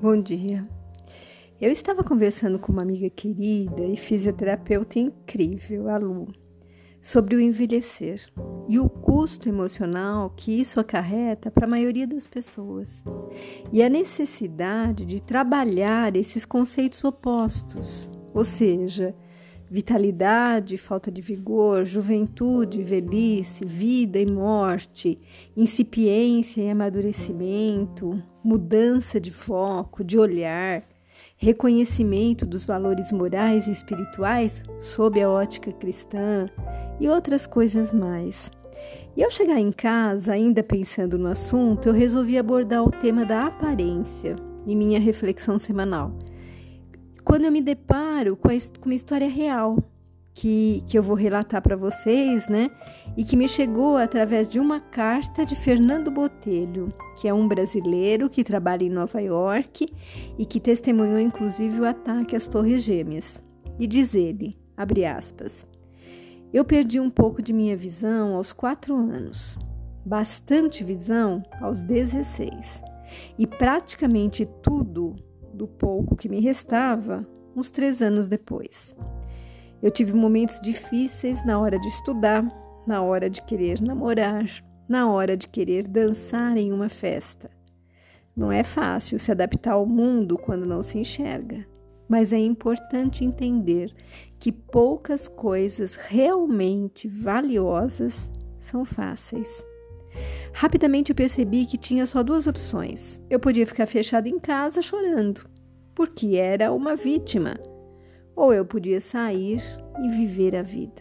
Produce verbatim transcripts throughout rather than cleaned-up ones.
Bom dia. Eu estava conversando com uma amiga querida e fisioterapeuta incrível, a Lu, sobre o envelhecer e o custo emocional que isso acarreta para a maioria das pessoas e a necessidade de trabalhar esses conceitos opostos, ou seja, vitalidade, falta de vigor, juventude, velhice, vida e morte, incipiência e amadurecimento, mudança de foco, de olhar, reconhecimento dos valores morais e espirituais sob a ótica cristã e outras coisas mais. E ao chegar em casa, ainda pensando no assunto, eu resolvi abordar o tema da aparência em minha reflexão semanal. Quando eu me deparo com, a, com uma história real, que, que eu vou relatar para vocês, né? E que me chegou através de uma carta de Fernando Botelho, que é um brasileiro que trabalha em Nova York e que testemunhou inclusive o ataque às Torres Gêmeas. E diz ele, abre aspas, eu perdi um pouco de minha visão aos quatro anos, bastante visão aos dezesseis e praticamente tudo do pouco que me restava, uns três anos depois. Eu tive momentos difíceis na hora de estudar, na hora de querer namorar, na hora de querer dançar em uma festa. Não é fácil se adaptar ao mundo quando não se enxerga, mas é importante entender que poucas coisas realmente valiosas são fáceis. Rapidamente eu percebi que tinha só duas opções. Eu podia ficar fechada em casa chorando, porque era uma vítima, ou eu podia sair e viver a vida.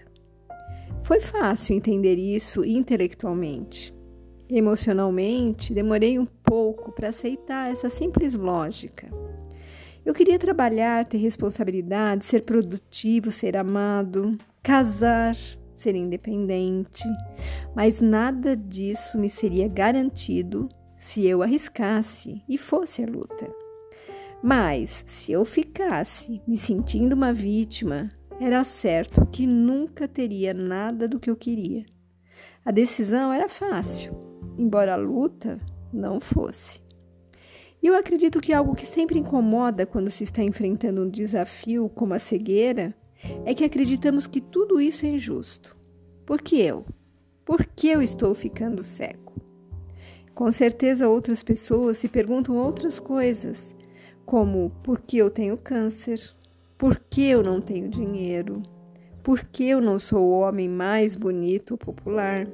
Foi fácil entender isso intelectualmente. Emocionalmente, demorei um pouco para aceitar essa simples lógica. Eu queria trabalhar, ter responsabilidade, ser produtivo, ser amado, casar, ser independente, mas nada disso me seria garantido se eu arriscasse e fosse à luta. Mas, se eu ficasse me sentindo uma vítima, era certo que nunca teria nada do que eu queria. A decisão era fácil, embora a luta não fosse. E eu acredito que algo que sempre incomoda quando se está enfrentando um desafio como a cegueira é que acreditamos que tudo isso é injusto. Por que eu? Por que eu estou ficando cego? Com certeza outras pessoas se perguntam outras coisas, como por que eu tenho câncer? Por que eu não tenho dinheiro? Por que eu não sou o homem mais bonito ou popular?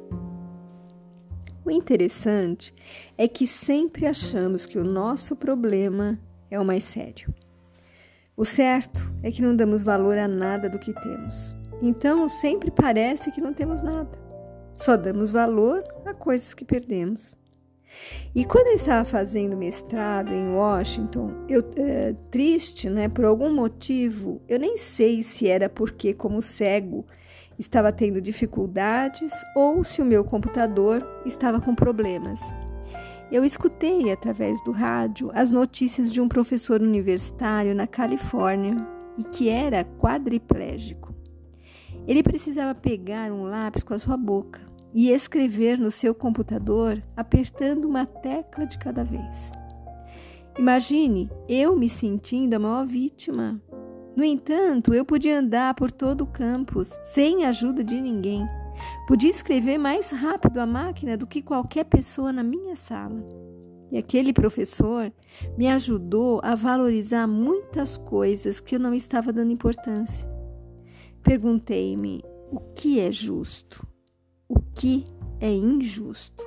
O interessante é que sempre achamos que o nosso problema é o mais sério. O certo é que não damos valor a nada do que temos. Então, sempre parece que não temos nada. Só damos valor a coisas que perdemos. E quando eu estava fazendo mestrado em Washington, eu, é, triste, né, por algum motivo, eu nem sei se era porque, como cego, estava tendo dificuldades ou se o meu computador estava com problemas. Eu escutei, através do rádio, as notícias de um professor universitário na Califórnia e que era quadriplégico. Ele precisava pegar um lápis com a sua boca e escrever no seu computador apertando uma tecla de cada vez. Imagine eu me sentindo a maior vítima. No entanto, eu podia andar por todo o campus sem a ajuda de ninguém. Podia escrever mais rápido a máquina do que qualquer pessoa na minha sala. E aquele professor me ajudou a valorizar muitas coisas que eu não estava dando importância. Perguntei-me, o que é justo? O que é injusto?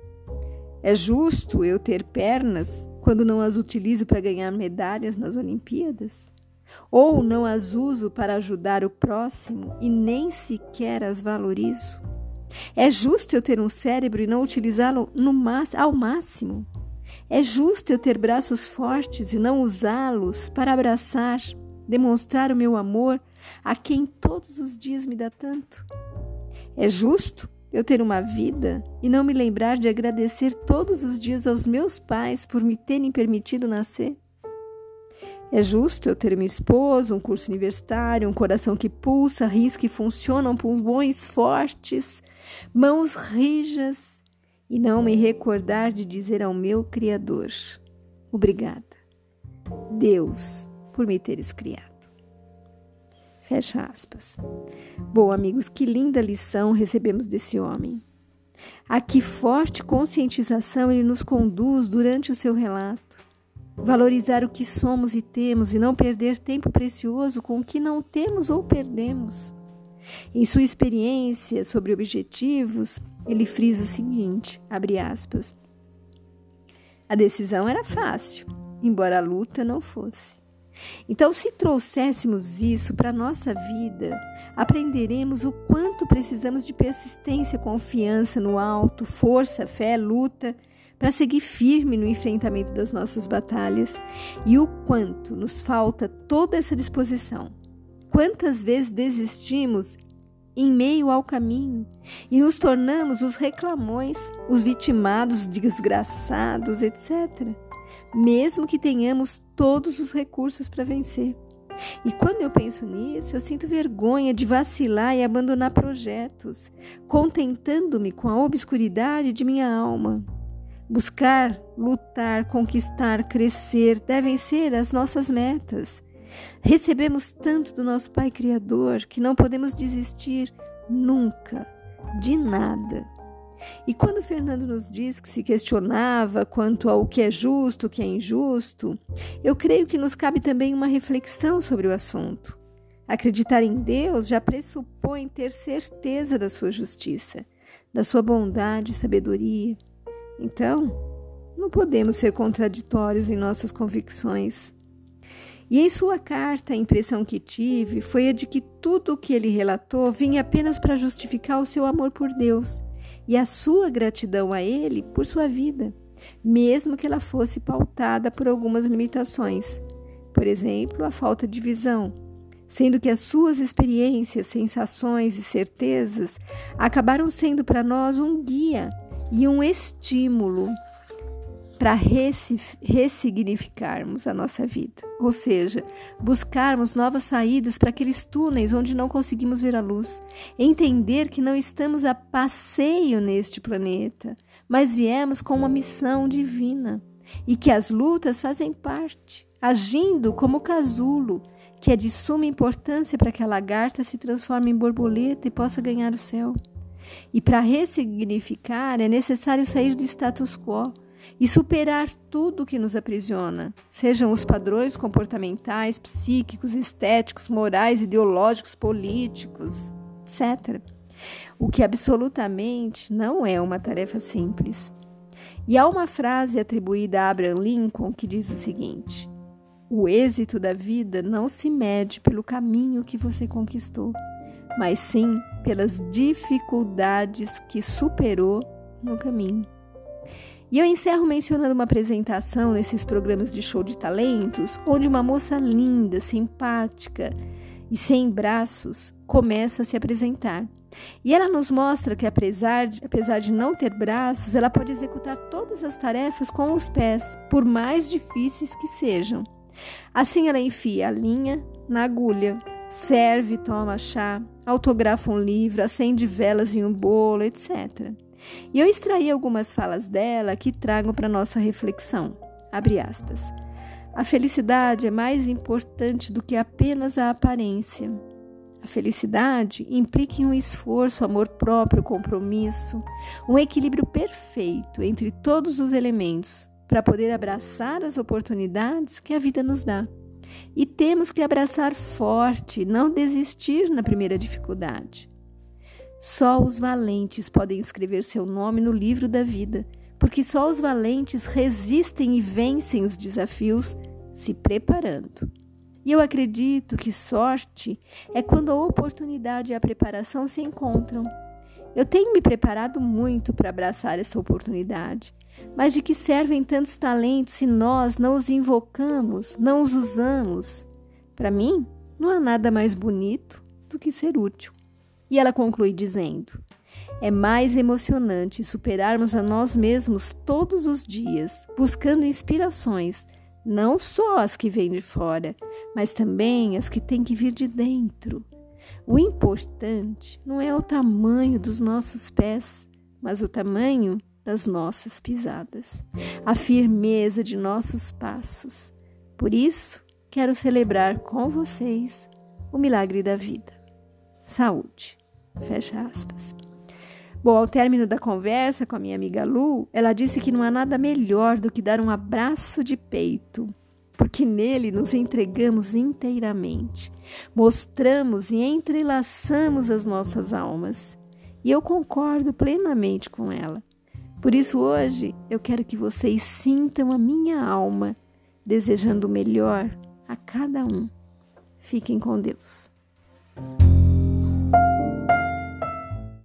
É justo eu ter pernas quando não as utilizo para ganhar medalhas nas Olimpíadas? Ou não as uso para ajudar o próximo e nem sequer as valorizo? É justo eu ter um cérebro e não utilizá-lo no ao máximo? É justo eu ter braços fortes e não usá-los para abraçar, demonstrar o meu amor a quem todos os dias me dá tanto? É justo eu ter uma vida e não me lembrar de agradecer todos os dias aos meus pais por me terem permitido nascer? É justo eu ter meu esposo, um curso universitário, um coração que pulsa, rins que funcionam, pulmões fortes, mãos rijas e não me recordar de dizer ao meu Criador, obrigada. Deus por me teres criado. Fecha aspas. Bom, amigos, que linda lição recebemos desse homem. A que forte conscientização ele nos conduz durante o seu relato. Valorizar o que somos e temos e não perder tempo precioso com o que não temos ou perdemos. Em sua experiência sobre objetivos, ele frisa o seguinte, abre aspas, a decisão era fácil, embora a luta não fosse. Então, se trouxéssemos isso para a nossa vida, aprenderemos o quanto precisamos de persistência, confiança no alto, força, fé, luta, para seguir firme no enfrentamento das nossas batalhas e o quanto nos falta toda essa disposição. Quantas vezes desistimos em meio ao caminho e nos tornamos os reclamões, os vitimados, desgraçados, etcétera, mesmo que tenhamos todos os recursos para vencer. E quando eu penso nisso, eu sinto vergonha de vacilar e abandonar projetos, contentando-me com a obscuridade de minha alma. Buscar, lutar, conquistar, crescer devem ser as nossas metas. Recebemos tanto do nosso Pai Criador que não podemos desistir nunca, de nada. E quando Fernando nos diz que se questionava quanto ao que é justo, o que é injusto, eu creio que nos cabe também uma reflexão sobre o assunto. Acreditar em Deus já pressupõe ter certeza da sua justiça, da sua bondade e sabedoria. Então, não podemos ser contraditórios em nossas convicções. E em sua carta, a impressão que tive foi a de que tudo o que ele relatou vinha apenas para justificar o seu amor por Deus e a sua gratidão a Ele por sua vida, mesmo que ela fosse pautada por algumas limitações. Por exemplo, a falta de visão, sendo que as suas experiências, sensações e certezas acabaram sendo para nós um guia e um estímulo para ressignificarmos a nossa vida, ou seja, buscarmos novas saídas para aqueles túneis onde não conseguimos ver a luz, entender que não estamos a passeio neste planeta, mas viemos com uma missão divina e que as lutas fazem parte, agindo como o casulo, que é de suma importância para que a lagarta se transforme em borboleta e possa ganhar o céu. E para ressignificar é necessário sair do status quo e superar tudo que nos aprisiona, sejam os padrões comportamentais, psíquicos, estéticos, morais, ideológicos, políticos, etcétera. O que absolutamente não é uma tarefa simples. E há uma frase atribuída a Abraham Lincoln que diz o seguinte: o êxito da vida não se mede pelo caminho que você conquistou, mas sim pelas dificuldades que superou no caminho. E eu encerro mencionando uma apresentação nesses programas de show de talentos, onde uma moça linda, simpática e sem braços começa a se apresentar. E ela nos mostra que, apesar de, apesar de não ter braços, ela pode executar todas as tarefas com os pés, por mais difíceis que sejam. Assim, ela enfia a linha na agulha, serve, toma chá, autografa um livro, acende velas em um bolo, etcétera. E eu extraí algumas falas dela que tragam para nossa reflexão. Abre aspas. A felicidade é mais importante do que apenas a aparência. A felicidade implica em um esforço, amor próprio, compromisso, um equilíbrio perfeito entre todos os elementos para poder abraçar as oportunidades que a vida nos dá. E temos que abraçar forte, não desistir na primeira dificuldade. Só os valentes podem escrever seu nome no livro da vida, porque só os valentes resistem e vencem os desafios se preparando. E eu acredito que sorte é quando a oportunidade e a preparação se encontram. Eu tenho me preparado muito para abraçar essa oportunidade, mas de que servem tantos talentos se nós não os invocamos, não os usamos? Para mim, não há nada mais bonito do que ser útil. E ela conclui dizendo: é mais emocionante superarmos a nós mesmos todos os dias, buscando inspirações, não só as que vêm de fora, mas também as que têm que vir de dentro. O importante não é o tamanho dos nossos pés, mas o tamanho das nossas pisadas, a firmeza de nossos passos. Por isso, quero celebrar com vocês o milagre da vida. Saúde. Fecha aspas. Bom, ao término da conversa com a minha amiga Lu, ela disse que não há nada melhor do que dar um abraço de peito, porque nele nos entregamos inteiramente, mostramos e entrelaçamos as nossas almas. E eu concordo plenamente com ela. Por isso, hoje, eu quero que vocês sintam a minha alma, desejando o melhor a cada um. Fiquem com Deus.